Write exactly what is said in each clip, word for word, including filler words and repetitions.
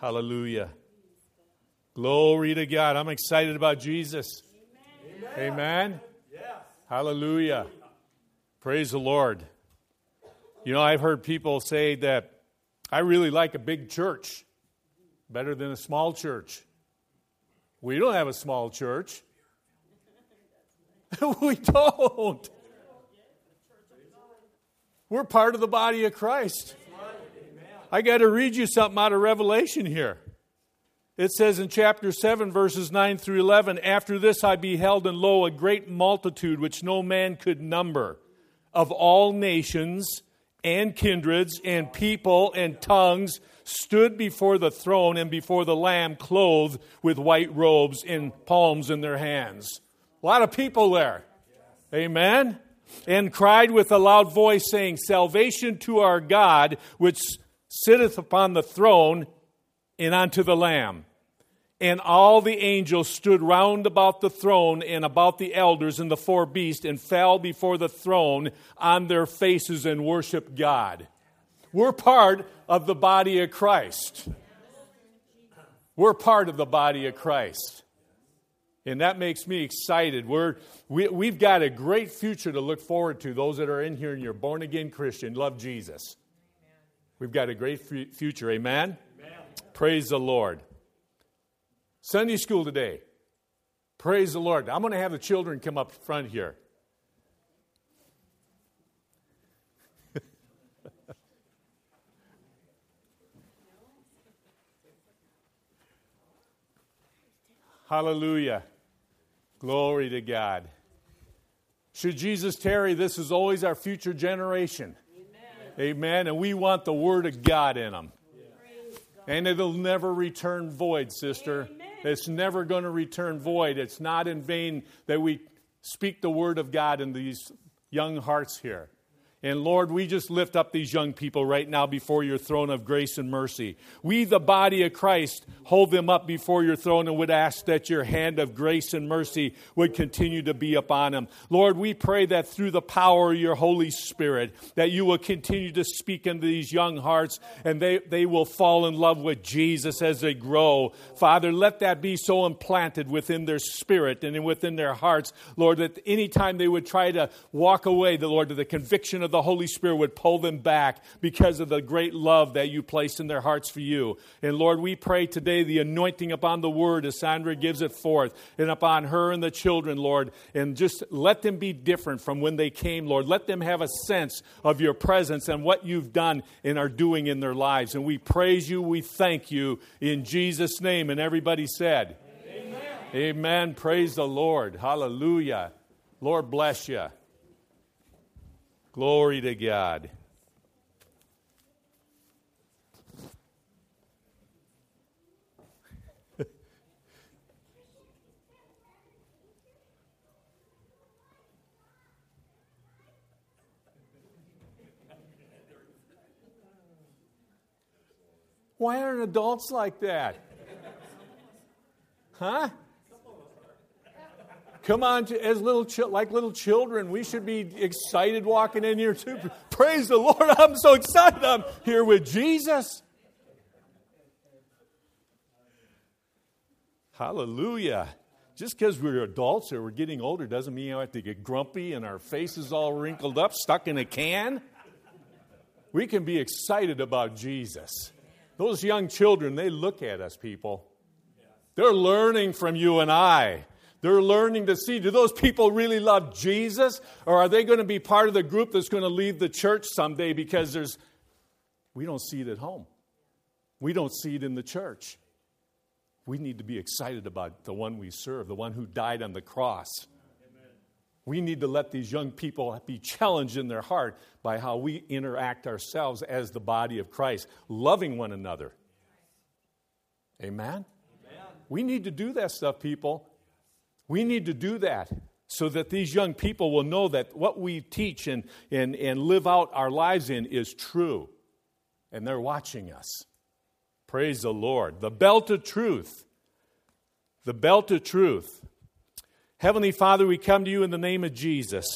Hallelujah. Glory to God. I'm excited about Jesus. Amen. Amen. Yes. Hallelujah. Praise the Lord. You know, I've heard people say that I really like a big church better than a small church. We don't have a small church. We don't. We're part of the body of Christ. I got to read you something out of Revelation here. It says in chapter seven, verses nine through eleven, "After this I beheld, and lo, a great multitude which no man could number, of all nations and kindreds and people and tongues, stood before the throne and before the Lamb, clothed with white robes and palms in their hands." A lot of people there. Amen. "And cried with a loud voice, saying, Salvation to our God, which sitteth upon the throne, and unto the Lamb. And all the angels stood round about the throne and about the elders and the four beasts, and fell before the throne on their faces and worshiped God." We're part of the body of Christ. We're part of the body of Christ. And that makes me excited. We're, we, we've got a great future to look forward to, those that are in here and you're born-again Christian, love Jesus. We've got a great f- future. Amen? Amen? Praise the Lord. Sunday school today. Praise the Lord. I'm going to have the children come up front here. Hallelujah. Glory to God. Should Jesus tarry, this is always our future generation. Amen. Amen. And we want the Word of God in them. Yeah. And it'll never return void, sister. Amen. It's never going to return void. It's not in vain that we speak the Word of God in these young hearts here. And Lord, we just lift up these young people right now before your throne of grace and mercy. We, the body of Christ, hold them up before your throne and would ask that your hand of grace and mercy would continue to be upon them. Lord, we pray that through the power of your Holy Spirit, that you will continue to speak into these young hearts and they, they will fall in love with Jesus as they grow. Father, let that be so implanted within their spirit and within their hearts, Lord, that anytime they would try to walk away, the Lord, to the conviction of the Holy Spirit would pull them back because of the great love that you placed in their hearts for you. And Lord, we pray today the anointing upon the word as Sandra gives it forth and upon her and the children, Lord, and just let them be different from when they came, Lord. Let them have a sense of your presence and what you've done and are doing in their lives. And we praise you, we thank you in Jesus' name. And everybody said, Amen. Amen. Praise the Lord. Hallelujah. Lord bless you. Glory to God. Why aren't adults like that? Huh? Come on, as little chi- like little children, we should be excited walking in here too. Praise the Lord, I'm so excited I'm here with Jesus. Hallelujah. Just because we're adults or we're getting older doesn't mean you have to get grumpy and our faces all wrinkled up, stuck in a can. We can be excited about Jesus. Those young children, they look at us, people. They're learning from you and I. They're learning to see, do those people really love Jesus? Or are they going to be part of the group that's going to leave the church someday because there's, we don't see it at home. We don't see it in the church. We need to be excited about the one we serve, the one who died on the cross. Amen. We need to let these young people be challenged in their heart by how we interact ourselves as the body of Christ, loving one another. Amen? Amen. We need to do that stuff, people. We need to do that so that these young people will know that what we teach and, and, and live out our lives in is true. And they're watching us. Praise the Lord. The belt of truth. The belt of truth. Heavenly Father, we come to you in the name of Jesus.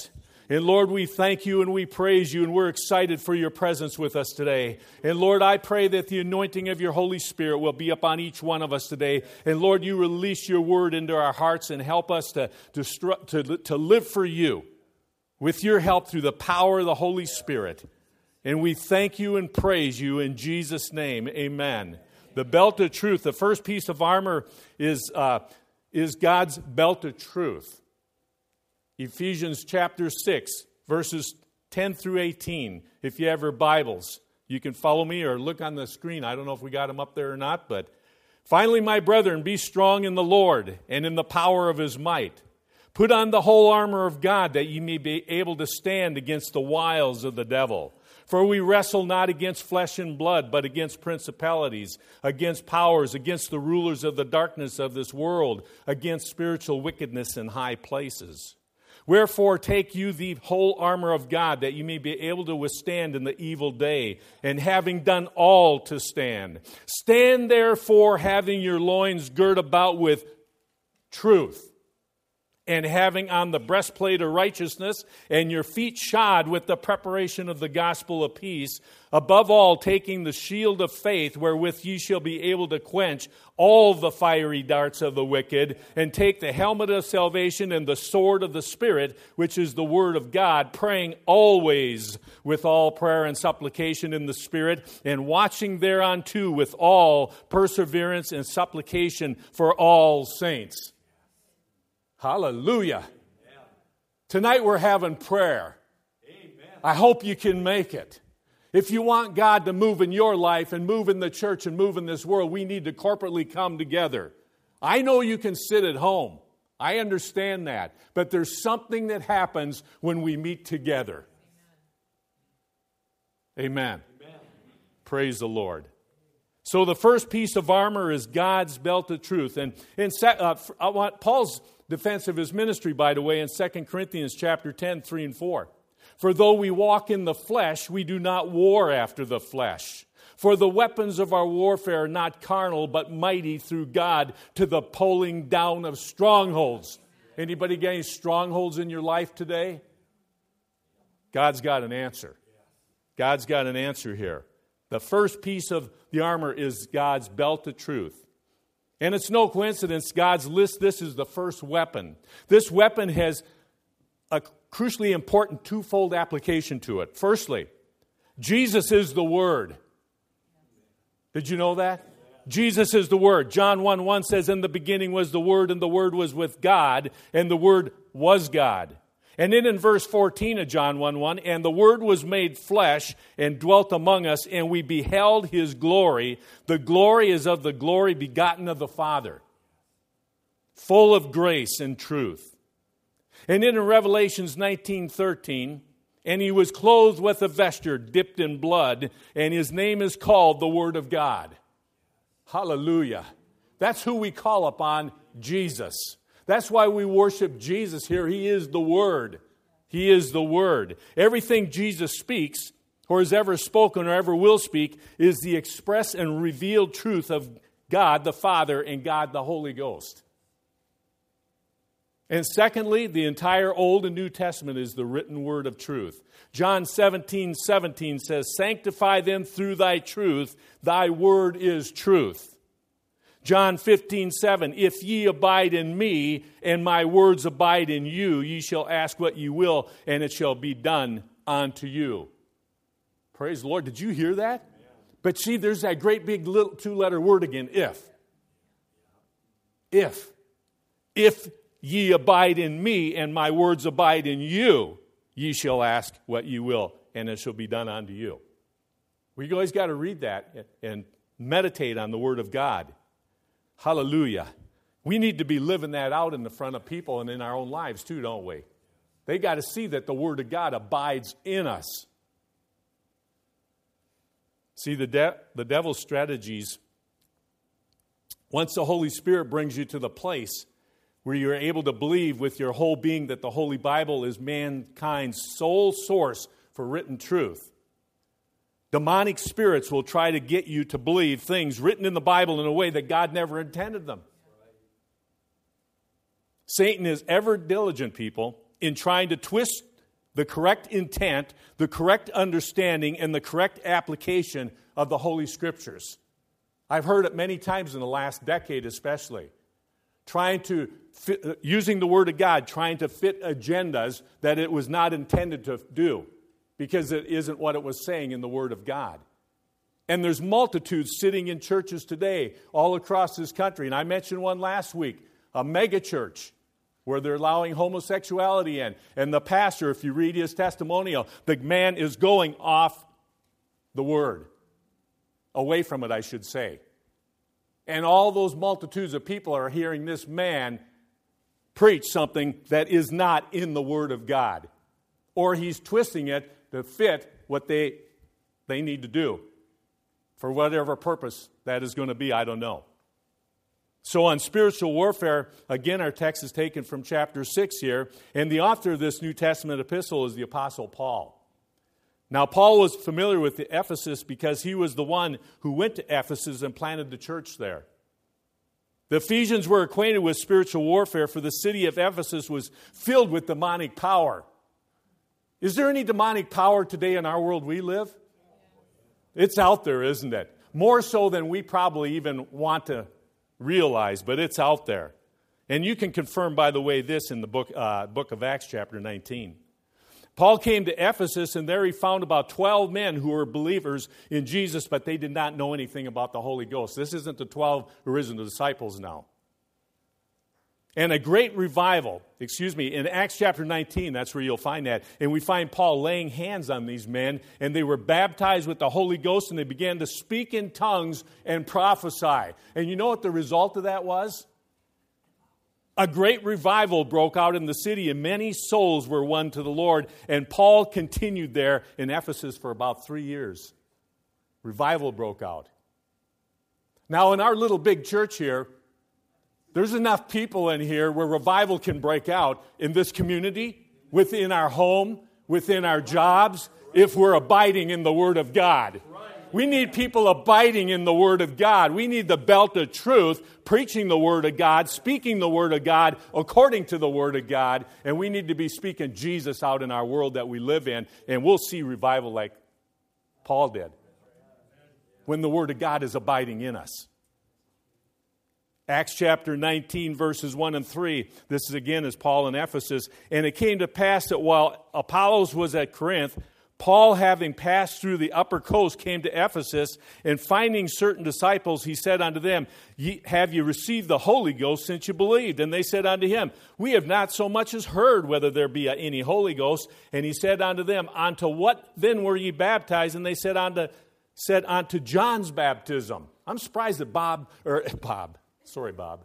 And Lord, we thank you and we praise you, and we're excited for your presence with us today. And Lord, I pray that the anointing of your Holy Spirit will be upon each one of us today. And Lord, you release your word into our hearts and help us to, to, to, to live for you with your help through the power of the Holy Spirit. And we thank you and praise you in Jesus' name. Amen. The belt of truth. The first piece of armor is, uh, is God's belt of truth. Ephesians chapter six, verses ten through eighteen. If you have your Bibles, you can follow me or look on the screen. I don't know if we got them up there or not, but finally, my brethren, be strong in the Lord and in the power of his might. Put on the whole armor of God, that ye may be able to stand against the wiles of the devil. For we wrestle not against flesh and blood, but against principalities, against powers, against the rulers of the darkness of this world, against spiritual wickedness in high places. Wherefore take you the whole armor of God, that you may be able to withstand in the evil day, and having done all to stand. Stand therefore, having your loins girt about with truth, and having on the breastplate of righteousness, and your feet shod with the preparation of the gospel of peace. Above all, taking the shield of faith, wherewith ye shall be able to quench all the fiery darts of the wicked, and take the helmet of salvation and the sword of the Spirit, which is the word of God, praying always with all prayer and supplication in the Spirit, and watching thereunto with all perseverance and supplication for all saints. Hallelujah. Tonight we're having prayer. Amen. I hope you can make it. If you want God to move in your life and move in the church and move in this world, we need to corporately come together. I know you can sit at home. I understand that. But there's something that happens when we meet together. Amen. Amen. Praise the Lord. So the first piece of armor is God's belt of truth. And in uh, I want Paul's defense of his ministry, by the way, in Second Corinthians chapter ten, three and four. For though we walk in the flesh, we do not war after the flesh. For the weapons of our warfare are not carnal, but mighty through God to the pulling down of strongholds. Anybody got any strongholds in your life today? God's got an answer. God's got an answer here. The first piece of the armor is God's belt of truth. And it's no coincidence God's list this is the first weapon. This weapon has a crucially important twofold application to it. Firstly, Jesus is the Word. Did you know that? Jesus is the Word. John one one says, in the beginning was the Word, and the Word was with God, and the Word was God. And then in verse fourteen of John one one, and the Word was made flesh and dwelt among us, and we beheld his glory. The glory is of the glory begotten of the Father, full of grace and truth. And then in Revelations nineteen thirteen, and he was clothed with a vesture dipped in blood, and his name is called the Word of God. Hallelujah. That's who we call upon, Jesus. That's why we worship Jesus here. He is the Word. He is the Word. Everything Jesus speaks, or has ever spoken or ever will speak, is the express and revealed truth of God the Father and God the Holy Ghost. And secondly, the entire Old and New Testament is the written word of truth. John seventeen seventeen says, sanctify them through thy truth. Thy word is truth. John fifteen seven, if ye abide in me, and my words abide in you, ye shall ask what ye will, and it shall be done unto you. Praise the Lord. Did you hear that? Yeah. But see, there's that great big little two-letter word again, if. If. If ye abide in me, and my words abide in you, ye shall ask what ye will, and it shall be done unto you. We always got to read that and meditate on the Word of God. Hallelujah. We need to be living that out in the front of people and in our own lives too, don't we? They got to see that the Word of God abides in us. See, the, de- the devil's strategies, once the Holy Spirit brings you to the place where you're able to believe with your whole being that the Holy Bible is mankind's sole source for written truth, demonic spirits will try to get you to believe things written in the Bible in a way that God never intended them. Satan is ever diligent, people, in trying to twist the correct intent, the correct understanding, and the correct application of the Holy Scriptures. I've heard it many times in the last decade especially. Trying to, fit, using the Word of God, trying to fit agendas that it was not intended to do because it isn't what it was saying in the Word of God. And there's multitudes sitting in churches today all across this country. And I mentioned one last week, a mega church where they're allowing homosexuality in. And the pastor, if you read his testimonial, the man is going off the Word. Away from it, I should say. And all those multitudes of people are hearing this man preach something that is not in the Word of God. Or he's twisting it to fit what they, they need to do. For whatever purpose that is going to be, I don't know. So on spiritual warfare, again, our text is taken from chapter six here. And the author of this New Testament epistle is the Apostle Paul. Now, Paul was familiar with the Ephesus because he was the one who went to Ephesus and planted the church there. The Ephesians were acquainted with spiritual warfare, for the city of Ephesus was filled with demonic power. Is there any demonic power today in our world we live? It's out there, isn't it? More so than we probably even want to realize, but it's out there. And you can confirm, by the way, this in the book, uh, book of Acts chapter nineteen. Paul came to Ephesus, and there he found about twelve men who were believers in Jesus, but they did not know anything about the Holy Ghost. This isn't the twelve original disciples now. And a great revival, excuse me, in Acts chapter nineteen, that's where you'll find that. And we find Paul laying hands on these men, and they were baptized with the Holy Ghost, and they began to speak in tongues and prophesy. And you know what the result of that was? A great revival broke out in the city, and many souls were won to the Lord. And Paul continued there in Ephesus for about three years. Revival broke out. Now, in our little big church here, there's enough people in here where revival can break out in this community, within our home, within our jobs, if we're abiding in the Word of God. We need people abiding in the Word of God. We need the belt of truth, preaching the Word of God, speaking the Word of God according to the Word of God. And we need to be speaking Jesus out in our world that we live in. And we'll see revival like Paul did, when the Word of God is abiding in us. Acts chapter nineteen, verses one and three. This is again is Paul in Ephesus. And it came to pass that while Apollos was at Corinth, Paul, having passed through the upper coast, came to Ephesus, and finding certain disciples, he said unto them, Ye, Have ye received the Holy Ghost since you believed? And they said unto him, We have not so much as heard whether there be any Holy Ghost. And he said unto them, Unto what then were ye baptized? And they said unto, said unto John's baptism. I'm surprised that Bob, or Bob, sorry, Bob.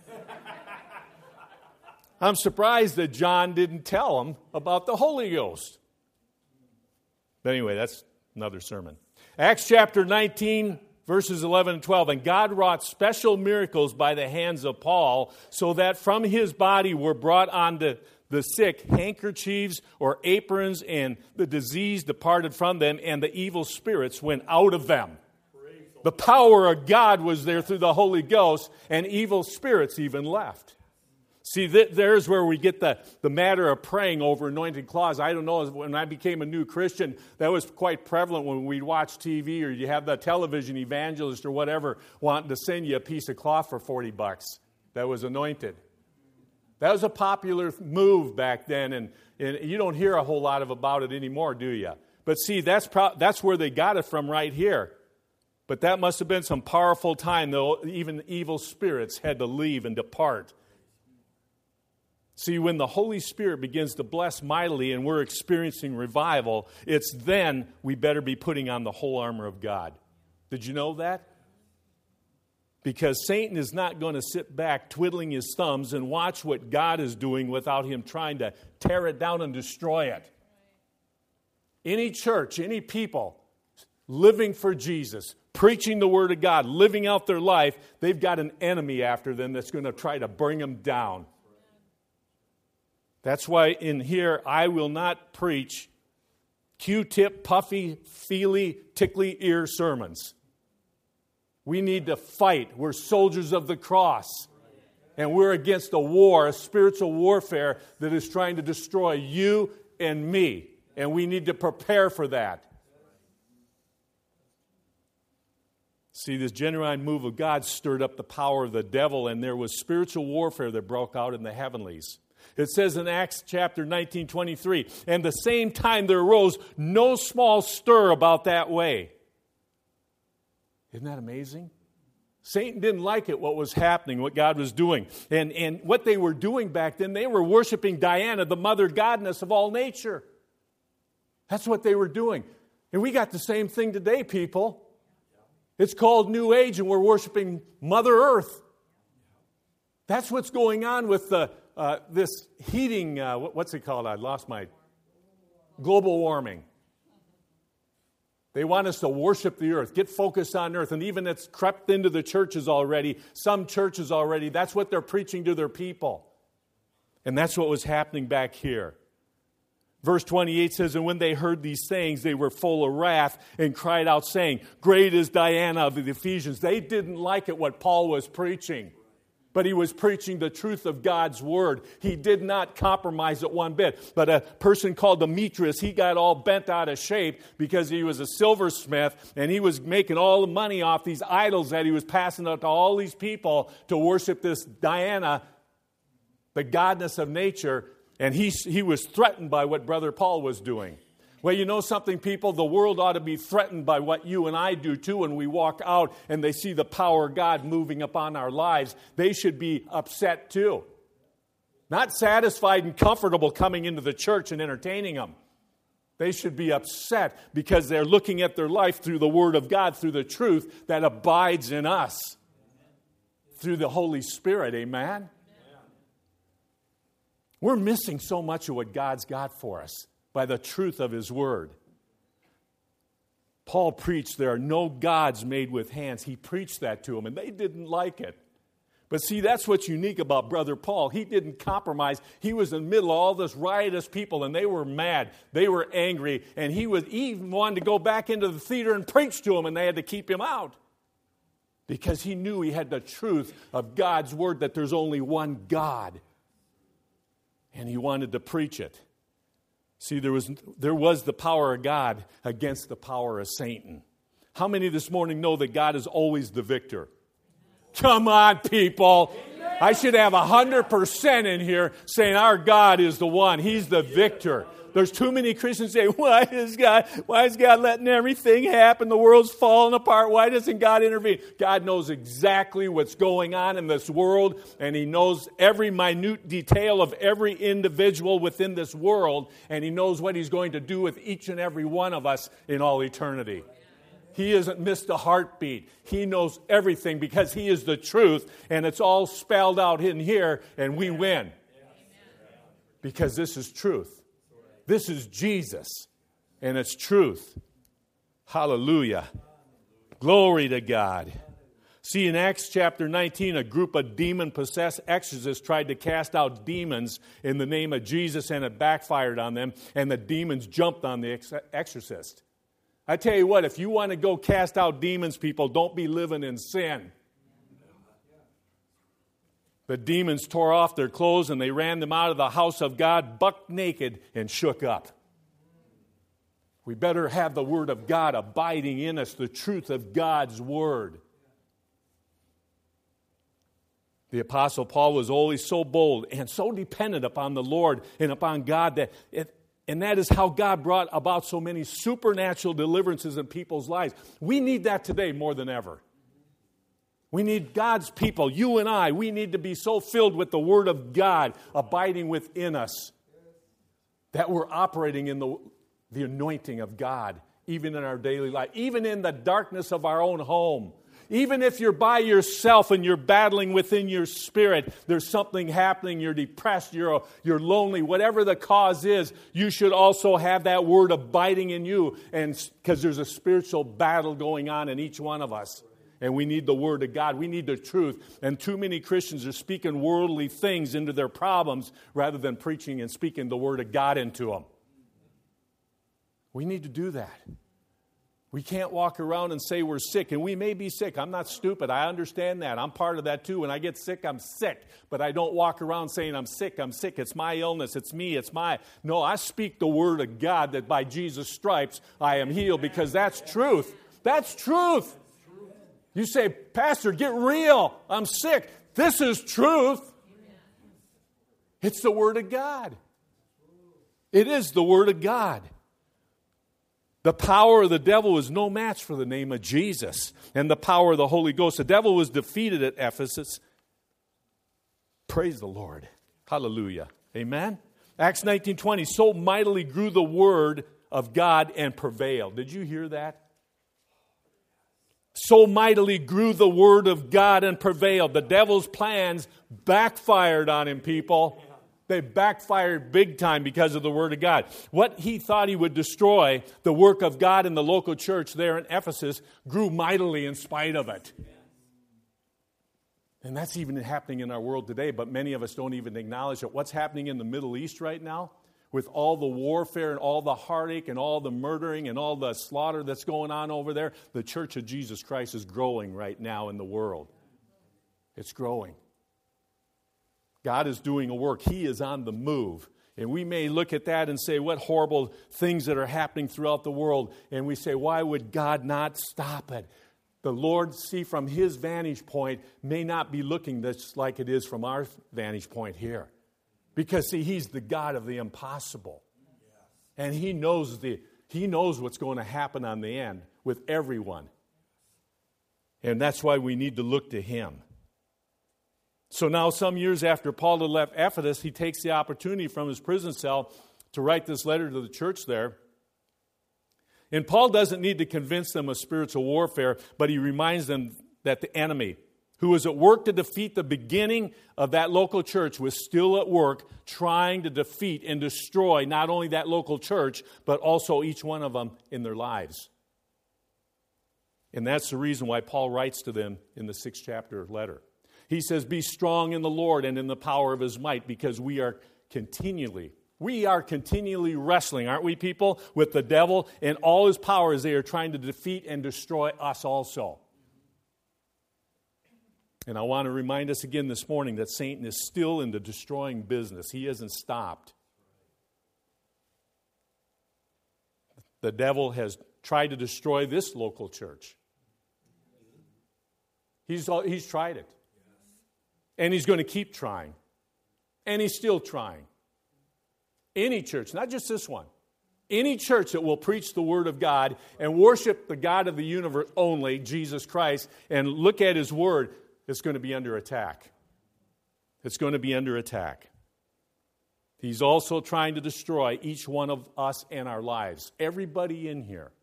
I'm surprised that John didn't tell them about the Holy Ghost. But anyway, that's another sermon. Acts chapter nineteen, verses eleven and twelve. And God wrought special miracles by the hands of Paul, so that from his body were brought unto the sick handkerchiefs or aprons, and the disease departed from them, and the evil spirits went out of them. The power of God was there through the Holy Ghost, and evil spirits even left. See, th- there's where we get the, the matter of praying over anointed cloths. I don't know, when I became a new Christian, that was quite prevalent when we'd watch T V, or you have the television evangelist or whatever wanting to send you a piece of cloth for forty bucks that was anointed. That was a popular move back then, and, and you don't hear a whole lot of about it anymore, do you? But see, that's pro- that's where they got it from right here. But that must have been some powerful time, though. Even evil spirits had to leave and depart. See, when the Holy Spirit begins to bless mightily and we're experiencing revival, it's then we better be putting on the whole armor of God. Did you know that? Because Satan is not going to sit back twiddling his thumbs and watch what God is doing without him trying to tear it down and destroy it. Any church, any people living for Jesus, preaching the Word of God, living out their life, they've got an enemy after them that's going to try to bring them down. That's why in here, I will not preach Q-tip, puffy, feely, tickly ear sermons. We need to fight. We're soldiers of the cross. And we're against a war, a spiritual warfare that is trying to destroy you and me. And we need to prepare for that. See, this genuine move of God stirred up the power of the devil, and there was spiritual warfare that broke out in the heavenlies. It says in Acts chapter nineteen, twenty-three, and the same time there arose no small stir about that way. Isn't that amazing? Satan didn't like it, what was happening, what God was doing. And, and what they were doing back then, they were worshiping Diana, the mother goddess of all nature. That's what they were doing. And we got the same thing today, people. It's called New Age, and we're worshiping Mother Earth. That's what's going on with the, uh, this heating, uh, what's it called? I lost my... Global warming. They want us to worship the earth, get focused on earth, and even it's crept into the churches already, some churches already. That's what they're preaching to their people. And that's what was happening back here. Verse twenty-eight says, and when they heard these things, they were full of wrath and cried out, saying, great is Diana of the Ephesians. They didn't like it, what Paul was preaching. But he was preaching the truth of God's word. He did not compromise it one bit. But a person called Demetrius, he got all bent out of shape because he was a silversmith, and he was making all the money off these idols that he was passing out to all these people to worship this Diana, the goddess of nature. And he, he was threatened by what Brother Paul was doing. Well, you know something, people? The world ought to be threatened by what you and I do, too, when we walk out and they see the power of God moving upon our lives. They should be upset, too. Not satisfied and comfortable coming into the church and entertaining them. They should be upset because they're looking at their life through the Word of God, through the truth that abides in us, through the Holy Spirit. Amen? We're missing so much of what God's got for us by the truth of His Word. Paul preached there are no gods made with hands. He preached that to them, and they didn't like it. But see, that's what's unique about Brother Paul. He didn't compromise. He was in the middle of all this riotous people, and they were mad. They were angry, and he was he even wanted to go back into the theater and preach to them, and they had to keep him out. Because he knew he had the truth of God's Word, that there's only one God. And he wanted to preach it. See, there was there was the power of God against the power of Satan. How many this morning know that God is always the victor? Come on, people. I should have one hundred percent in here saying our God is the one. He's the victor. There's too many Christians saying, why is God, why is God letting everything happen? The world's falling apart. Why doesn't God intervene? God knows exactly what's going on in this world, and He knows every minute detail of every individual within this world, and He knows what He's going to do with each and every one of us in all eternity. He hasn't missed a heartbeat. He knows everything because He is the truth, and it's all spelled out in here, and we win. Because this is truth. This is Jesus, and it's truth. Hallelujah. Glory to God. See, in Acts chapter nineteen, a group of demon-possessed exorcists tried to cast out demons in the name of Jesus, and it backfired on them, and the demons jumped on the ex- exorcist. I tell you what, if you want to go cast out demons, people, don't be living in sin. The demons tore off their clothes and they ran them out of the house of God buck naked and shook up. We better have the Word of God abiding in us, the truth of God's Word. The Apostle Paul was always so bold and so dependent upon the Lord and upon God that it, and that is how God brought about so many supernatural deliverances in people's lives. We need that today more than ever. We need God's people, you and I, we need to be so filled with the Word of God abiding within us that we're operating in the, the anointing of God, even in our daily life, even in the darkness of our own home. Even if you're by yourself and you're battling within your spirit, there's something happening, you're depressed, you're, you're lonely, whatever the cause is, you should also have that Word abiding in you, and because there's a spiritual battle going on in each one of us. And we need the Word of God. We need the truth. And too many Christians are speaking worldly things into their problems rather than preaching and speaking the Word of God into them. We need to do that. We can't walk around and say we're sick, and we may be sick. I'm not stupid. I understand that. I'm part of that too. When I get sick, I'm sick. But I don't walk around saying I'm sick, I'm sick. It's my illness. It's me. It's my... No, I speak the word of God that by Jesus' stripes I am healed, because that's truth. That's truth. You say, Pastor, get real. I'm sick. This is truth. It's the word of God. It is the word of God. The power of the devil is no match for the name of Jesus and the power of the Holy Ghost. The devil was defeated at Ephesus. Praise the Lord. Hallelujah. Amen. Acts nineteen twenty, so mightily grew the word of God and prevailed. Did you hear that? So mightily grew the word of God and prevailed. The devil's plans backfired on him, people. They backfired big time because of the word of God. What he thought he would destroy, the work of God in the local church there in Ephesus, grew mightily in spite of it. And that's even happening in our world today, but many of us don't even acknowledge it. What's happening in the Middle East right now, with all the warfare and all the heartache and all the murdering and all the slaughter that's going on over there, the Church of Jesus Christ is growing right now in the world. It's growing. God is doing a work. He is on the move. And we may look at that and say, what horrible things that are happening throughout the world. And we say, why would God not stop it? The Lord, see, from His vantage point, may not be looking just like it is from our vantage point here. Because, see, He's the God of the impossible. And He knows the He knows what's going to happen on the end with everyone. And that's why we need to look to Him. So now, some years after Paul had left Ephesus, he takes the opportunity from his prison cell to write this letter to the church there. And Paul doesn't need to convince them of spiritual warfare, but he reminds them that the enemy, who was at work to defeat the beginning of that local church, was still at work trying to defeat and destroy not only that local church, but also each one of them in their lives. And that's the reason why Paul writes to them in the sixth chapter letter. He says, be strong in the Lord and in the power of His might, because we are continually, we are continually wrestling, aren't we, people, with the devil and all his power as they are trying to defeat and destroy us also. And I want to remind us again this morning that Satan is still in the destroying business. He hasn't stopped. The devil has tried to destroy this local church. He's, he's tried it. And he's going to keep trying. And he's still trying. Any church, not just this one, any church that will preach the Word of God and worship the God of the universe only, Jesus Christ, and look at His Word, it's going to be under attack. It's going to be under attack. He's also trying to destroy each one of us and our lives. Everybody in here.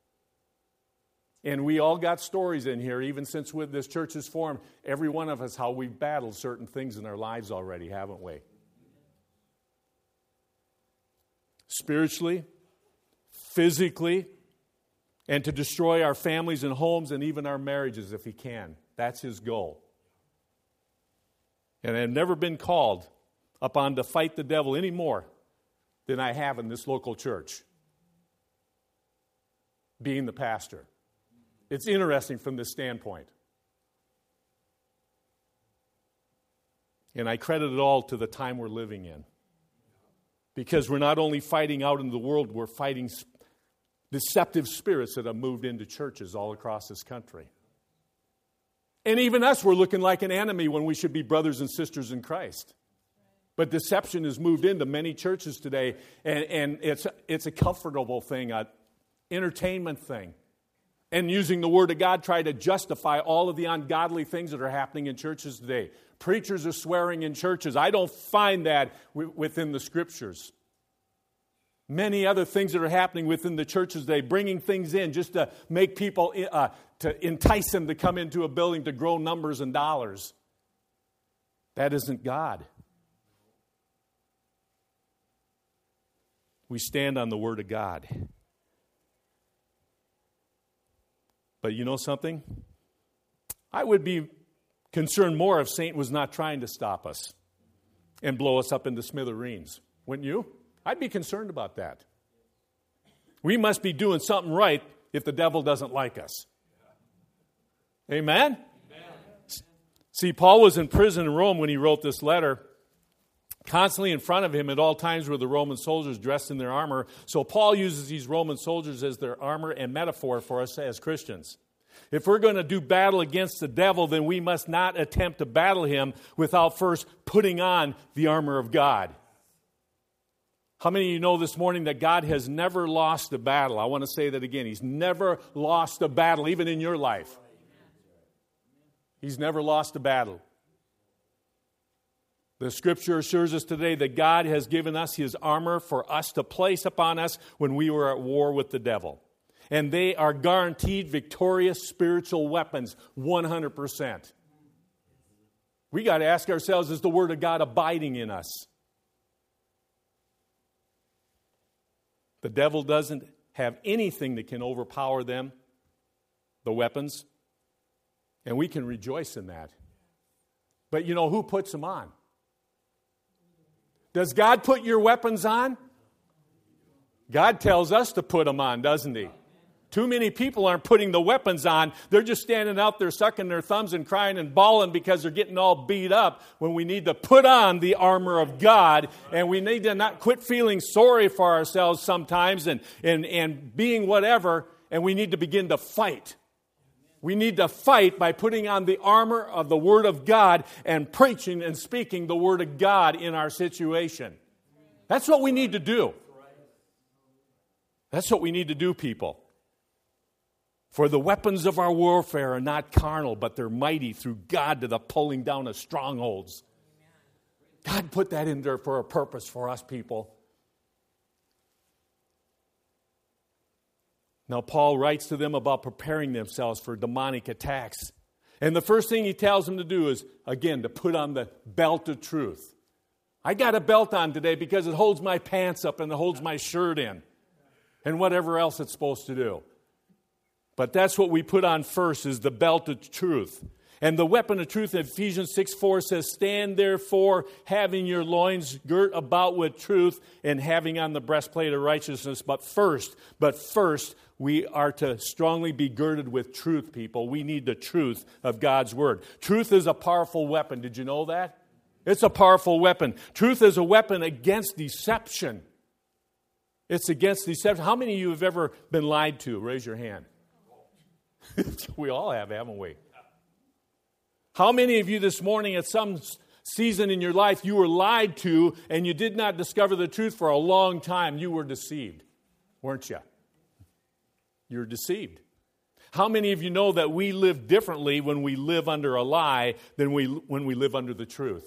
And we all got stories in here, even since with this church is formed, every one of us, how we've battled certain things in our lives already, haven't we? Spiritually, physically, and to destroy our families and homes and even our marriages if he can. That's his goal. And I've never been called upon to fight the devil any more than I have in this local church, being the pastor. It's interesting from this standpoint. And I credit it all to the time we're living in. Because we're not only fighting out in the world, we're fighting deceptive spirits that have moved into churches all across this country. And even us, we're looking like an enemy when we should be brothers and sisters in Christ. But deception has moved into many churches today, and, and it's, it's a comfortable thing, an entertainment thing. And using the Word of God, try to justify all of the ungodly things that are happening in churches today. Preachers are swearing in churches. I don't find that w- within the Scriptures. Many other things that are happening within the churches today, bringing things in just to make people, uh, to entice them to come into a building to grow numbers and dollars. That isn't God. We stand on the Word of God. But you know something? I would be concerned more if Satan was not trying to stop us and blow us up into smithereens. Wouldn't you? I'd be concerned about that. We must be doing something right if the devil doesn't like us. Amen? Amen? See, Paul was in prison in Rome when he wrote this letter. Constantly in front of him at all times were the Roman soldiers dressed in their armor. So Paul uses these Roman soldiers as their armor and metaphor for us as Christians. If we're going to do battle against the devil, then we must not attempt to battle him without first putting on the armor of God. How many of you know this morning that God has never lost a battle? I want to say that again. He's never lost a battle, even in your life. He's never lost a battle. The Scripture assures us today that God has given us His armor for us to place upon us when we were at war with the devil. And they are guaranteed victorious spiritual weapons, one hundred percent. We got to ask ourselves, is the Word of God abiding in us? The devil doesn't have anything that can overpower them, the weapons, and we can rejoice in that. But you know, who puts them on? Does God put your weapons on? God tells us to put them on, doesn't He? Too many people aren't putting the weapons on. They're just standing out there sucking their thumbs and crying and bawling because they're getting all beat up when we need to put on the armor of God. And we need to not quit feeling sorry for ourselves sometimes and, and, and being whatever. And we need to begin to fight. We need to fight by putting on the armor of the Word of God and preaching and speaking the Word of God in our situation. That's what we need to do. That's what we need to do, people. For the weapons of our warfare are not carnal, but they're mighty through God to the pulling down of strongholds. God put that in there for a purpose for us, people. Now, Paul writes to them about preparing themselves for demonic attacks. And the first thing he tells them to do is, again, to put on the belt of truth. I got a belt on today because it holds my pants up and it holds my shirt in. And whatever else it's supposed to do. But that's what we put on first, is the belt of truth. And the weapon of truth in Ephesians six four says, stand therefore, having your loins girt about with truth, and having on the breastplate of righteousness. But first, but first, we are to strongly be girded with truth, people. We need the truth of God's Word. Truth is a powerful weapon. Did you know that? It's a powerful weapon. Truth is a weapon against deception. It's against deception. How many of you have ever been lied to? Raise your hand. We all have, haven't we? How many of you this morning at some season in your life you were lied to and you did not discover the truth for a long time? You were deceived, weren't you? You were deceived. How many of you know that we live differently when we live under a lie than we when we live under the truth?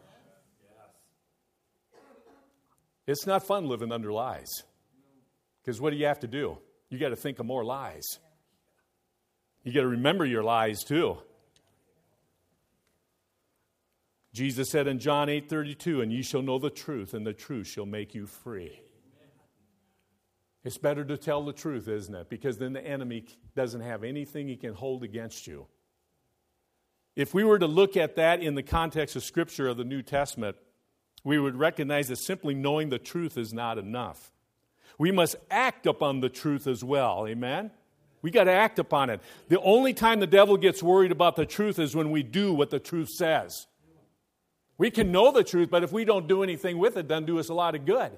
It's not fun living under lies. Because what do you have to do? You got to think of more lies. You got to remember your lies too. Jesus said in John eight thirty-two, and ye shall know the truth, and the truth shall make you free. It's better to tell the truth, isn't it? Because then the enemy doesn't have anything he can hold against you. If we were to look at that in the context of Scripture of the New Testament, we would recognize that simply knowing the truth is not enough. We must act upon the truth as well. Amen? We got to act upon it. The only time the devil gets worried about the truth is when we do what the truth says. We can know the truth, but if we don't do anything with it, it doesn't do us a lot of good.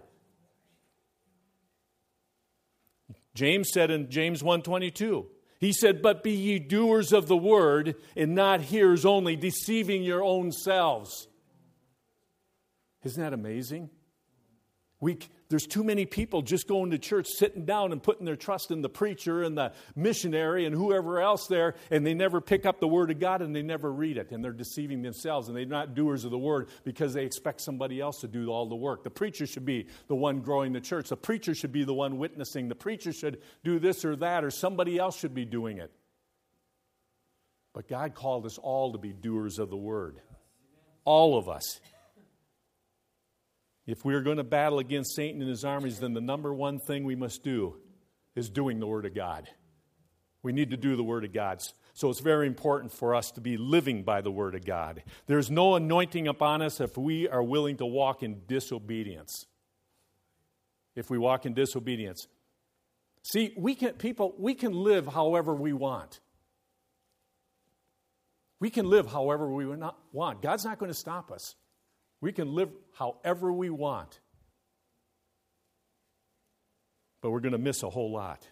James said in James one twenty-two, he said, but be ye doers of the word and not hearers only, deceiving your own selves. Isn't that amazing? We, there's too many people just going to church, sitting down and putting their trust in the preacher and the missionary and whoever else there, and they never pick up the Word of God and they never read it, and they're deceiving themselves, and they're not doers of the Word because they expect somebody else to do all the work. The preacher should be the one growing the church. The preacher should be the one witnessing. The preacher should do this or that, or somebody else should be doing it. But God called us all to be doers of the Word. All of us. If we are going to battle against Satan and his armies, then the number one thing we must do is doing the Word of God. We need to do the Word of God. So it's very important for us to be living by the Word of God. There's no anointing upon us if we are willing to walk in disobedience. If we walk in disobedience. See, we can, people, we can live however we want. We can live however we want. God's not going to stop us. We can live however we want. But we're going to miss a whole lot.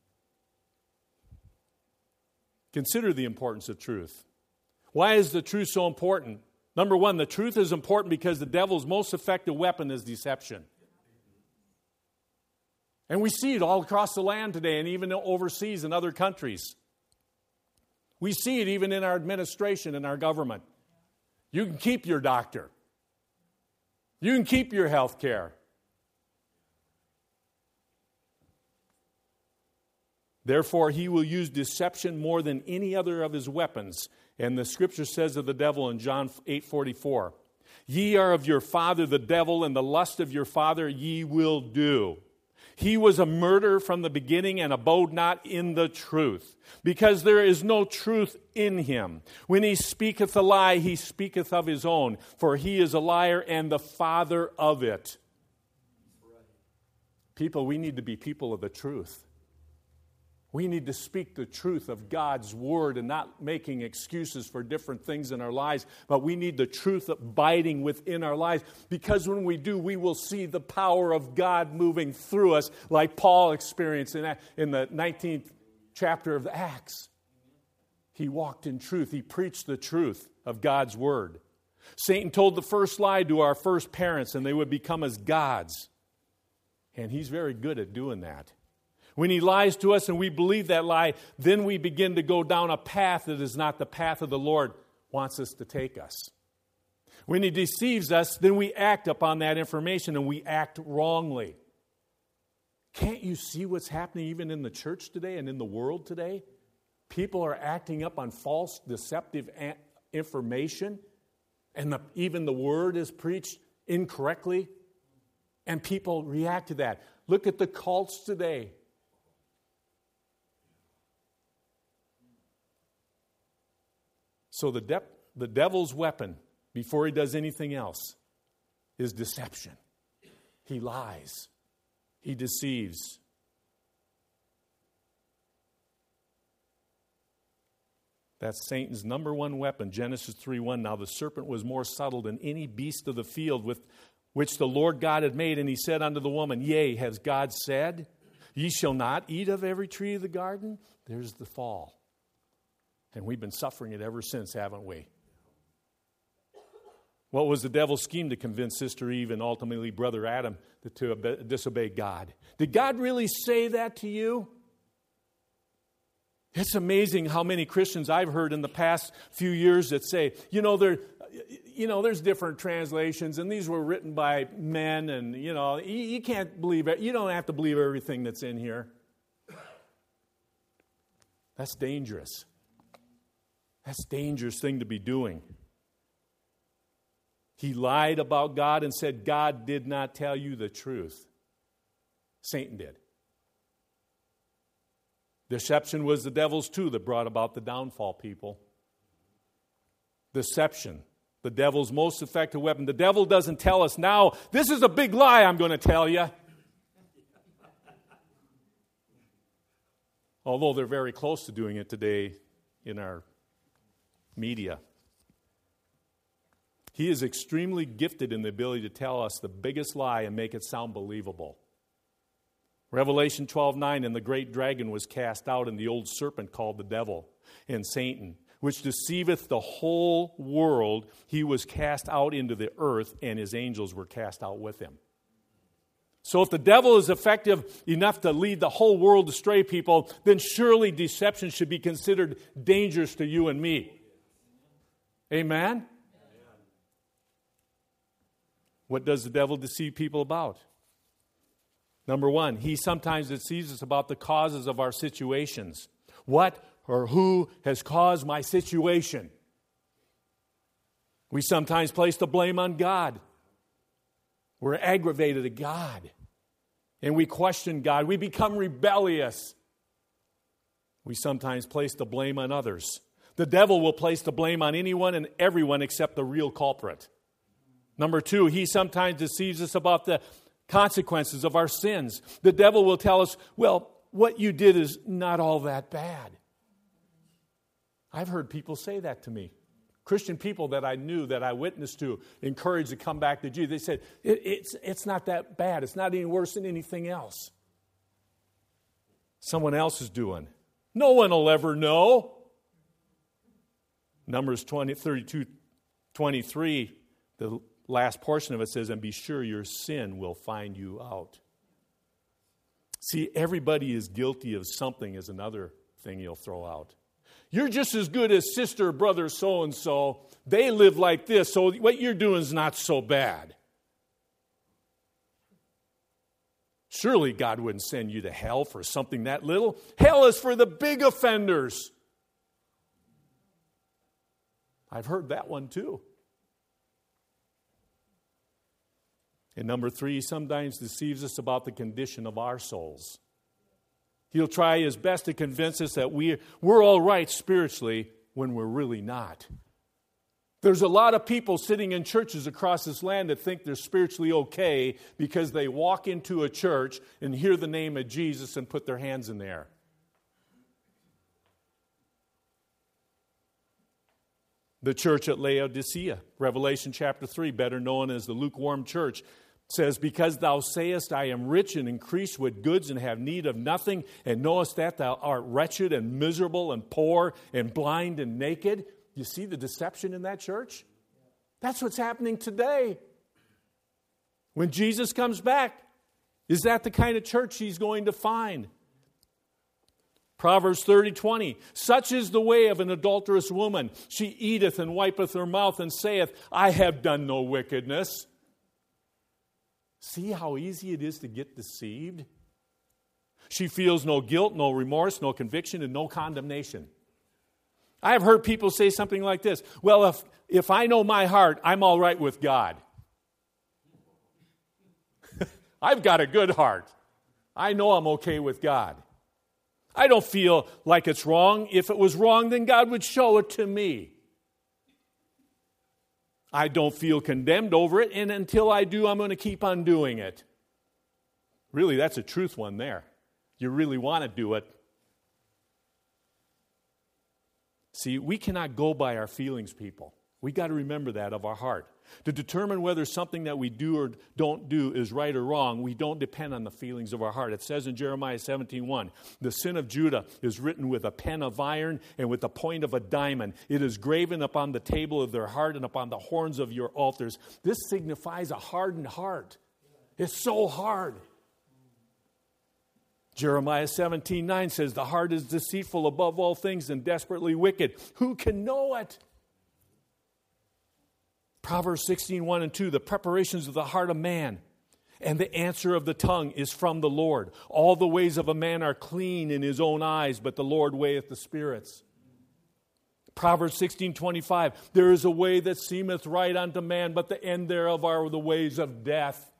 Consider the importance of truth. Why is the truth so important? Number one, the truth is important because the devil's most effective weapon is deception. And we see it all across the land today and even overseas in other countries. We see it even in our administration and our government. You can keep your doctor. You can keep your health care. Therefore, he will use deception more than any other of his weapons. And the scripture says of the devil in John eight forty-four, ye are of your father the devil, and the lust of your father ye will do. He was a murderer from the beginning and abode not in the truth, because there is no truth in him. When he speaketh a lie, he speaketh of his own, for he is a liar and the father of it. People, we need to be people of the truth. We need to speak the truth of God's word and not making excuses for different things in our lives, but we need the truth abiding within our lives, because when we do, we will see the power of God moving through us, like Paul experienced in, in the nineteenth chapter of Acts. He walked in truth. He preached the truth of God's word. Satan told the first lie to our first parents, and they would become as gods. And he's very good at doing that. When he lies to us and we believe that lie, then we begin to go down a path that is not the path of the Lord wants us to take us. When he deceives us, then we act upon that information and we act wrongly. Can't you see what's happening even in the church today and in the world today? People are acting up on false, deceptive information, and the, even the word is preached incorrectly, and people react to that. Look at the cults today. So the, de- the devil's weapon, before he does anything else, is deception. He lies. He deceives. That's Satan's number one weapon. Genesis three one, now the serpent was more subtle than any beast of the field with which the Lord God had made. And he said unto the woman, yea, has God said, ye shall not eat of every tree of the garden? There's the fall. And we've been suffering it ever since, haven't we? What was the devil's scheme to convince Sister Eve and ultimately Brother Adam to disobey God? Did God really say that to you? It's amazing how many Christians I've heard in the past few years that say, you know, there, you know, there's different translations, and these were written by men, and, you know, you, you can't believe it. You don't have to believe everything that's in here. That's dangerous. That's a dangerous thing to be doing. He lied about God and said God did not tell you the truth. Satan did. Deception was the devil's too that brought about the downfall, people. Deception, the devil's most effective weapon. The devil doesn't tell us now, this is a big lie I'm going to tell you. Although they're very close to doing it today in our media. He is extremely gifted in the ability to tell us the biggest lie and make it sound believable. Revelation twelve nine, and the great dragon was cast out, and the old serpent called the devil and Satan, which deceiveth the whole world. He was cast out into the earth, and his angels were cast out with him. So if the devil is effective enough to lead the whole world astray, people, then surely deception should be considered dangerous to you and me. Amen? What does the devil deceive people about? Number one, he sometimes deceives us about the causes of our situations. What or who has caused my situation? We sometimes place the blame on God. We're aggravated at God. And we question God. We become rebellious. We sometimes place the blame on others. The devil will place the blame on anyone and everyone except the real culprit. Number two, he sometimes deceives us about the consequences of our sins. The devil will tell us, well, what you did is not all that bad. I've heard people say that to me. Christian people that I knew, that I witnessed to, encouraged to come back to Jesus. They said, it, it's, it's not that bad. It's not any worse than anything else someone else is doing. No one will ever know. Numbers twenty, thirty-two, twenty-three, the last portion of it says, and be sure your sin will find you out. See, everybody is guilty of something is another thing you'll throw out. You're just as good as sister or brother so-and-so. They live like this, so what you're doing is not so bad. Surely God wouldn't send you to hell for something that little. Hell is for the big offenders. I've heard that one too. And number three, he sometimes deceives us about the condition of our souls. He'll try his best to convince us that we, we're all right spiritually when we're really not. There's a lot of people sitting in churches across this land that think they're spiritually okay because they walk into a church and hear the name of Jesus and put their hands in the air. The church at Laodicea, Revelation chapter three, better known as the lukewarm church, says, because thou sayest, I am rich and increase with goods and have need of nothing, and knowest that thou art wretched and miserable and poor and blind and naked. You see the deception in that church? That's what's happening today. When Jesus comes back, is that the kind of church he's going to find? Proverbs thirty twenty, such is the way of an adulterous woman. She eateth and wipeth her mouth and saith, I have done no wickedness. See how easy it is to get deceived? She feels no guilt, no remorse, no conviction, and no condemnation. I have heard people say something like this, well, if, if I know my heart, I'm all right with God. I've got a good heart. I know I'm okay with God. I don't feel like it's wrong. If it was wrong, then God would show it to me. I don't feel condemned over it, and until I do, I'm going to keep on doing it. Really, that's a truth one there. You really want to do it. See, we cannot go by our feelings, people. We got to remember that of our heart. To determine whether something that we do or don't do is right or wrong, we don't depend on the feelings of our heart. It says in Jeremiah seventeen one, the sin of Judah is written with a pen of iron and with the point of a diamond. It is graven upon the table of their heart and upon the horns of your altars. This signifies a hardened heart. It's so hard. Jeremiah seventeen nine says, the heart is deceitful above all things and desperately wicked. Who can know it? Proverbs sixteen one and two, the preparations of the heart of man and the answer of the tongue is from the Lord. All the ways of a man are clean in his own eyes, but the Lord weigheth the spirits. Proverbs sixteen twenty-five, there is a way that seemeth right unto man, but the end thereof are the ways of death.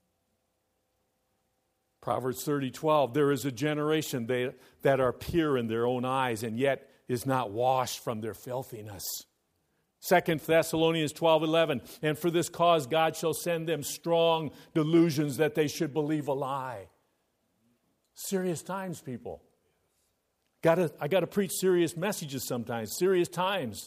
Proverbs thirty twelve, there is a generation they, that are pure in their own eyes, and yet is not washed from their filthiness. Second Thessalonians twelve eleven, and for this cause God shall send them strong delusions that they should believe a lie. Serious times, people. Gotta, I got to preach serious messages sometimes, serious times.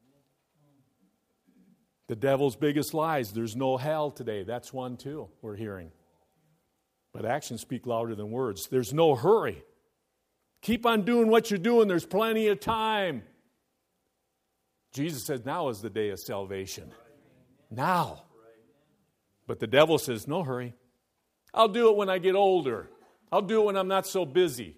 The devil's biggest lies, there's no hell today. That's one too, we're hearing. But actions speak louder than words. There's no hurry. Keep on doing what you're doing. There's plenty of time. Jesus says now is the day of salvation. Now. But the devil says, no hurry. I'll do it when I get older. I'll do it when I'm not so busy.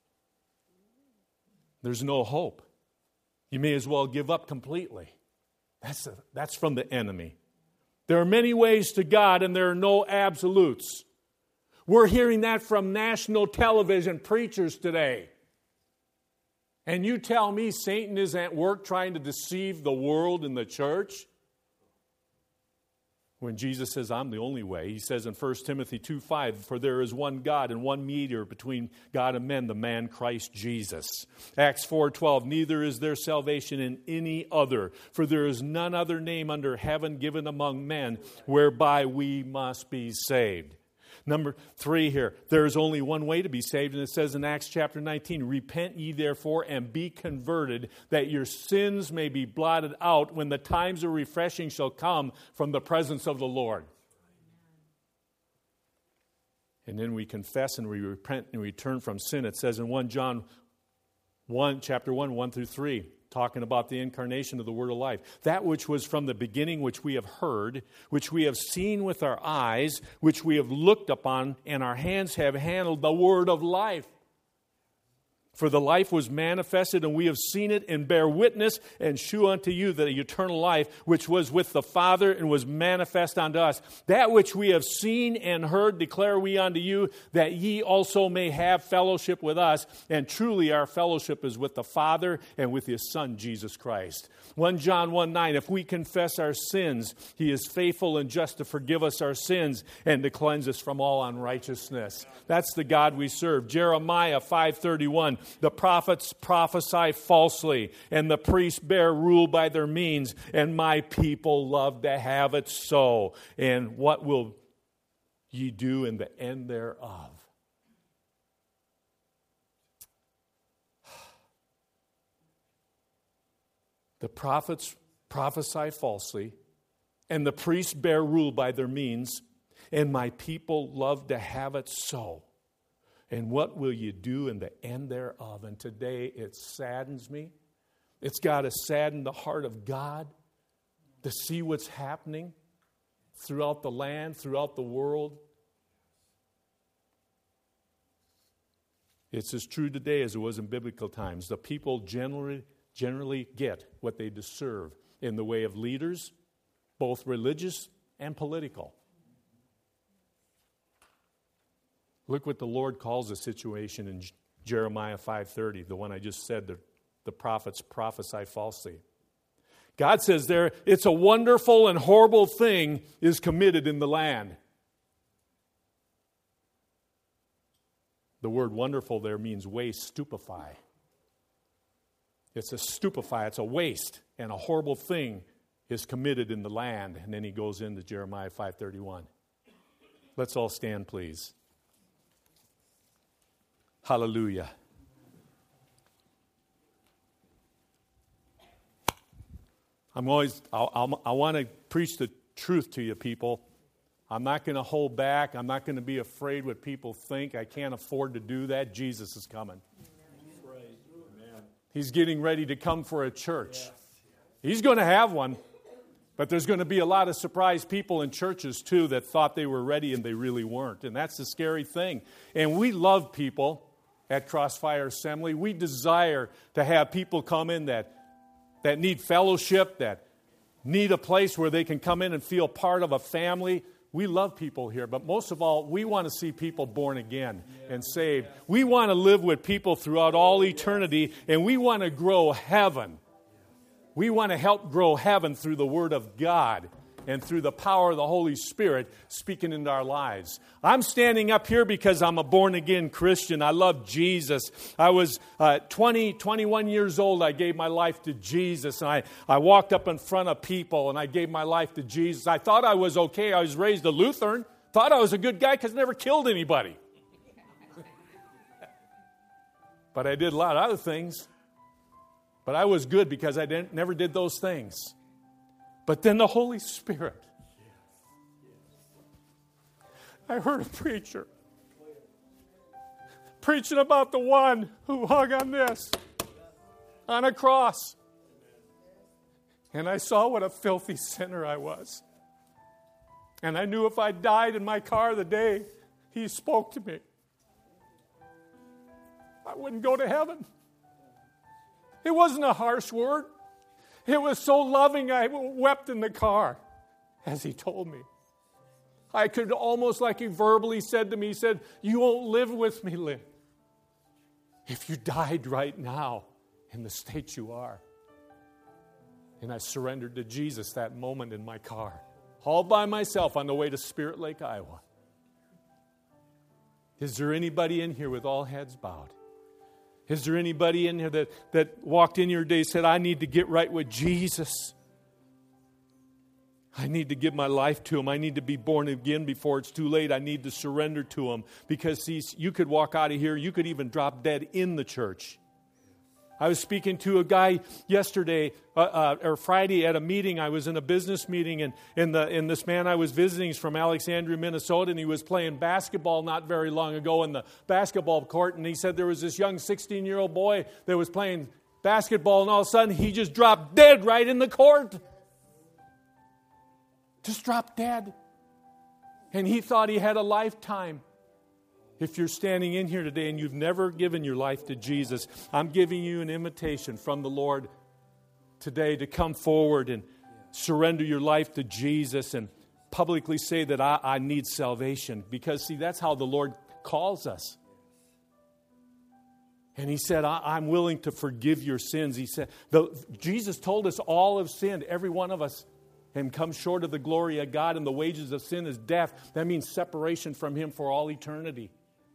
There's no hope. You may as well give up completely. That's, a, that's from the enemy. There are many ways to God, and there are no absolutes. We're hearing that from national television preachers today. And you tell me Satan is at work trying to deceive the world and the church? When Jesus says, I'm the only way, he says in First Timothy two five, for there is one God and one mediator between God and men, the man Christ Jesus. Acts four twelve, neither is there salvation in any other, for there is none other name under heaven given among men whereby we must be saved. Number three here, there is only one way to be saved, and it says in Acts chapter nineteen, repent ye therefore and be converted, that your sins may be blotted out when the times of refreshing shall come from the presence of the Lord. And then we confess and we repent and we turn from sin. It says in First John one, chapter one, one through three, talking about the incarnation of the Word of life. That which was from the beginning, which we have heard, which we have seen with our eyes, which we have looked upon, and our hands have handled the Word of life. For the life was manifested, and we have seen it, and bear witness, and shew unto you the eternal life, which was with the Father, and was manifest unto us. That which we have seen and heard declare we unto you, that ye also may have fellowship with us. And truly our fellowship is with the Father, and with His Son, Jesus Christ. First John one nine, if we confess our sins, He is faithful and just to forgive us our sins, and to cleanse us from all unrighteousness. That's the God we serve. Jeremiah five thirty-one, the prophets prophesy falsely, and the priests bear rule by their means, and my people love to have it so. And what will ye do in the end thereof? The prophets prophesy falsely, and the priests bear rule by their means, and my people love to have it so. And what will you do in the end thereof? And today it saddens me. It's got to sadden the heart of God to see what's happening throughout the land, throughout the world. It's as true today as it was in biblical times. The people generally, generally get what they deserve in the way of leaders, both religious and political. Look what the Lord calls the situation in Jeremiah five thirty, the one I just said, the, the prophets prophesy falsely. God says there, it's a wonderful and horrible thing is committed in the land. The word wonderful there means waste, stupefy. It's a stupefy, it's a waste, and a horrible thing is committed in the land. And then he goes into Jeremiah five thirty-one. Let's all stand, please. Hallelujah. I'm always, I'll, I'll, I want to preach the truth to you, people. I'm not going to hold back. I'm not going to be afraid what people think. I can't afford to do that. Jesus is coming. Amen. He's getting ready to come for a church. He's going to have one. But there's going to be a lot of surprised people in churches, too, that thought they were ready and they really weren't. And that's the scary thing. And we love people at Crossfire Assembly. We desire to have people come in that, that need fellowship, that need a place where they can come in and feel part of a family. We love people here, but most of all, we want to see people born again and saved. We want to live with people throughout all eternity, and we want to grow heaven. We want to help grow heaven through the Word of God and through the power of the Holy Spirit speaking into our lives. I'm standing up here because I'm a born-again Christian. I love Jesus. I was uh, twenty, twenty-one years old. I gave my life to Jesus. And I, I walked up in front of people and I gave my life to Jesus. I thought I was okay. I was raised a Lutheran. Thought I was a good guy because I never killed anybody. But I did a lot of other things. But I was good because I didn't, never did those things. But then the Holy Spirit. I heard a preacher preaching about the one who hung on this, on a cross. And I saw what a filthy sinner I was. And I knew if I died in my car the day he spoke to me, I wouldn't go to heaven. It wasn't a harsh word. It was so loving I wept in the car as he told me. I could almost like he verbally said to me, he said, you won't live with me, Lynn, if you died right now in the state you are. And I surrendered to Jesus that moment in my car, all by myself on the way to Spirit Lake, Iowa. Is there anybody in here with all heads bowed? Is there anybody in here that, that walked in here today and said, I need to get right with Jesus? I need to give my life to Him. I need to be born again before it's too late. I need to surrender to Him. Because, see, you could walk out of here, you could even drop dead in the church. I was speaking to a guy yesterday, uh, uh, or Friday at a meeting. I was in a business meeting, and, and, the, and this man I was visiting is from Alexandria, Minnesota, and he was playing basketball not very long ago in the basketball court, and he said there was this young sixteen-year-old boy that was playing basketball, and all of a sudden he just dropped dead right in the court. Just dropped dead. And he thought he had a lifetime. If you're standing in here today and you've never given your life to Jesus, I'm giving you an invitation from the Lord today to come forward and surrender your life to Jesus and publicly say that I, I need salvation. Because, see, that's how the Lord calls us. And He said, I, I'm willing to forgive your sins. He said, the, Jesus told us all have sinned, every one of us, and come short of the glory of God, and the wages of sin is death. That means separation from Him for all eternity.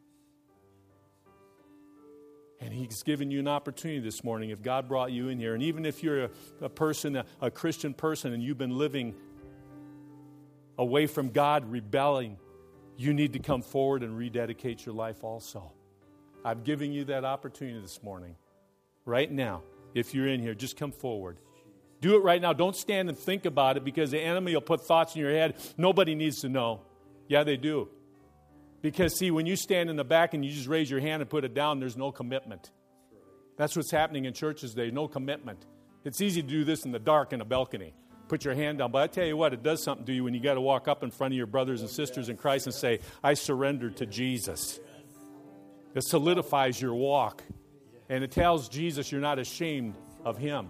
And He's given you an opportunity this morning, if God brought you in here, and even if you're a, a person, a, a Christian person, and you've been living away from God, rebelling, you need to come forward and rededicate your life also. I'm giving you that opportunity this morning. Right now, if you're in here, just come forward. Do it right now. Don't stand and think about it, because the enemy will put thoughts in your head. Nobody needs to know. Yeah, they do. Because, see, when you stand in the back and you just raise your hand and put it down, there's no commitment. That's what's happening in churches today, no commitment. It's easy to do this in the dark in a balcony. Put your hand down. But I tell you what, it does something to you when you got to walk up in front of your brothers and sisters in Christ and say, I surrender to Jesus. It solidifies your walk. And it tells Jesus you're not ashamed of Him.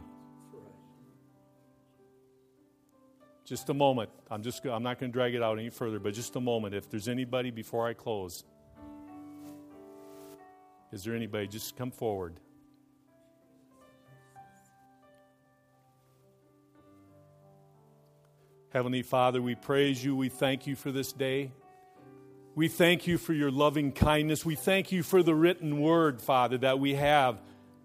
Just a moment. I'm just I'm not going to drag it out any further, but just a moment. If there's anybody before I close. Is there anybody? Just come forward. Heavenly Father, we praise You. We thank You for this day. We thank You for Your loving kindness. We thank You for the written word, Father, that we have.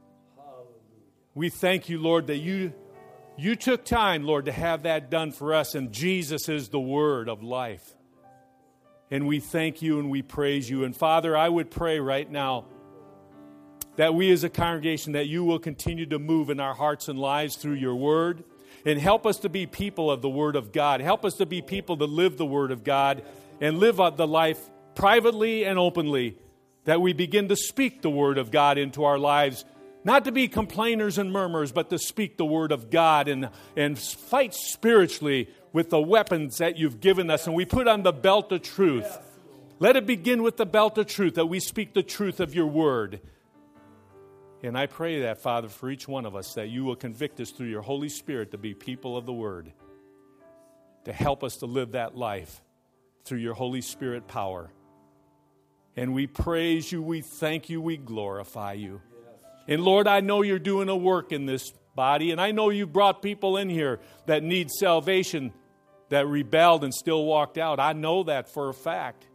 We thank You, Lord, that You You took time, Lord, to have that done for us, and Jesus is the word of life. And we thank You and we praise You. And Father, I would pray right now that we as a congregation, that You will continue to move in our hearts and lives through Your word, and help us to be people of the word of God. Help us to be people that live the word of God and live out the life privately and openly, that we begin to speak the word of God into our lives. Not to be complainers and murmurers, but to speak the word of God and, and fight spiritually with the weapons that You've given us. And we put on the belt of truth. Let it begin with the belt of truth, that we speak the truth of Your word. And I pray that, Father, for each one of us, that You will convict us through Your Holy Spirit to be people of the word, to help us to live that life through Your Holy Spirit power. And we praise You, we thank You, we glorify You. And Lord, I know You're doing a work in this body, and I know You've brought people in here that need salvation, that rebelled and still walked out. I know that for a fact.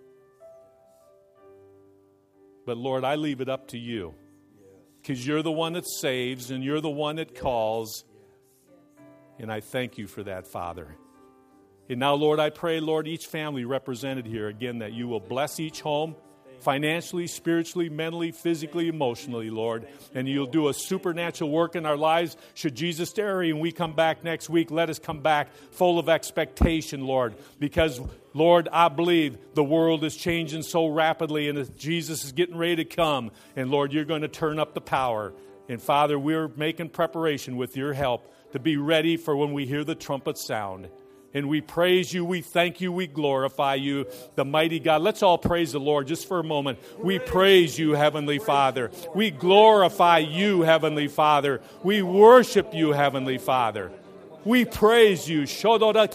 But Lord, I leave it up to You, because You're the one that saves, and You're the one that calls. And I thank You for that, Father. And now, Lord, I pray, Lord, each family represented here, again, that You will bless each home, financially, spiritually, mentally, physically, emotionally, Lord. And You'll do a supernatural work in our lives. Should Jesus tarry and we come back next week, let us come back full of expectation, Lord. Because, Lord, I believe the world is changing so rapidly, and Jesus is getting ready to come. And, Lord, You're going to turn up the power. And, Father, we're making preparation with Your help to be ready for when we hear the trumpet sound. And we praise You, we thank You, we glorify You, the mighty God. Let's all praise the Lord just for a moment. We praise You, Heavenly Father. We glorify You, Heavenly Father. We worship You, Heavenly Father. We praise You. We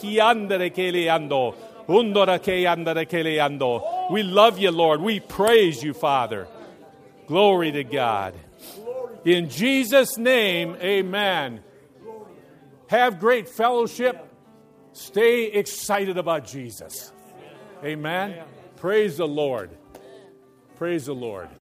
love You, Lord. We praise You, Father. Glory to God. In Jesus' name, amen. Have great fellowship. Stay excited about Jesus. Amen. Praise the Lord. Praise the Lord.